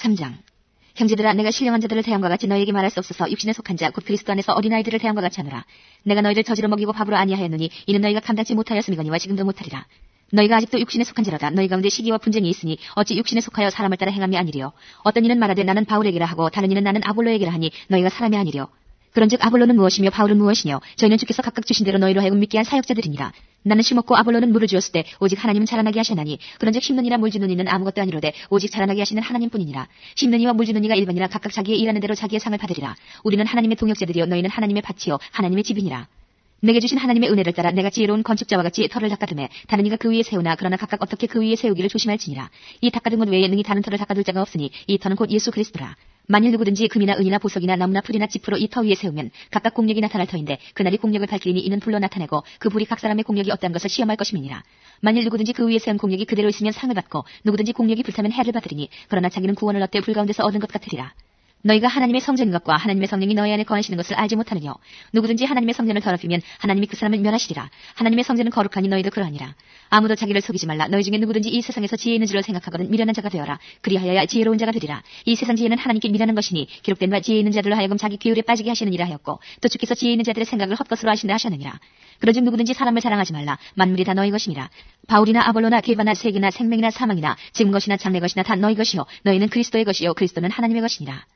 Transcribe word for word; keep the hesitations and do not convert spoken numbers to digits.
삼 장. 형제들아, 내가 신령한 자들을 대함과 같이 너희에게 말할 수 없어서 육신에 속한 자 곧 그리스도 안에서 어린아이들을 대함과 같이 하노라. 내가 너희를 저지로 먹이고 밥으로 아니하였느니 이는 너희가 감당치 못하였음이거니와 지금도 못하리라. 너희가 아직도 육신에 속한 자로다. 너희 가운데 시기와 분쟁이 있으니 어찌 육신에 속하여 사람을 따라 행함이 아니리요. 어떤 이는 말하되 나는 바울에게라 하고 다른 이는 나는 아볼로에게라 하니 너희가 사람이 아니리요. 그런즉 아볼로는 무엇이며 바울은 무엇이뇨? 저희는 주께서 각각 주신 대로 너희로 하여금 믿게 한 사역자들이니라. 나는 심었고 아볼로는 물을 주었을 때 오직 하나님은 자라나게 하셨나니 그런즉 심는 이나 물 주는 이는 아무것도 아니로되 오직 자라나게 하시는 하나님뿐이니라. 심는 이와 물 주는 이가 일반이라 각각 자기의 일하는 대로 자기의 상을 받으리라. 우리는 하나님의 동역자들이요 너희는 하나님의 밭이요 하나님의 집이니라. 내게 주신 하나님의 은혜를 따라 내가 지혜로운 건축자와 같이 터를 닦아두매 다른 이가 그 위에 세우나 그러나 각각 어떻게 그 위에 세우기를 조심할지니라. 이 닦아둔 것 외에 능히 다른 터를 닦아둘 자가 없으니 이 터는 곧 예수 그리스도라. 만일 누구든지 금이나 은이나 보석이나 나무나 풀이나 지프로 이 터 위에 세우면 각각 공력이 나타날 터인데 그날이 공력을 밝히리니 이는 불로 나타내고 그 불이 각 사람의 공력이 어떠한 것을 시험할 것임이니라. 만일 누구든지 그 위에 세운 공력이 그대로 있으면 상을 받고 누구든지 공력이 불타면 해를 받으리니 그러나 자기는 구원을 얻되 불 가운데서 얻은 것 같으리라. 너희가 하나님의 성전인 것과 하나님의 성령이 너희 안에 거하시는 것을 알지 못하느뇨. 누구든지 하나님의 성전을 더럽히면 하나님이 그 사람을 멸하시리라. 하나님의 성전은 거룩하니 너희도 그러하니라. 아무도 자기를 속이지 말라. 너희 중에 누구든지 이 세상에서 지혜 있는 줄을 생각하거든 미련한 자가 되어라. 그리하여야 지혜로운 자가 되리라. 이 세상 지혜는 하나님께 미련한 것이니 기록된 바 지혜 있는 자들로 하여금 자기 기울에 빠지게 하시느니라 하였고 또 주께서 지혜 있는 자들의 생각을 헛것으로 하신다 하셨느니라. 그런즉 누구든지 사람을 자랑하지 말라. 만물이 다 너희 것이니라. 바울이나 아볼로나 게바나 세계나 생명이나 사망이나 지금 것이나 장래 것이나 다 너희 것이요 너희는 그리스도의 것이요 그리스도는 하나님의 것이니라.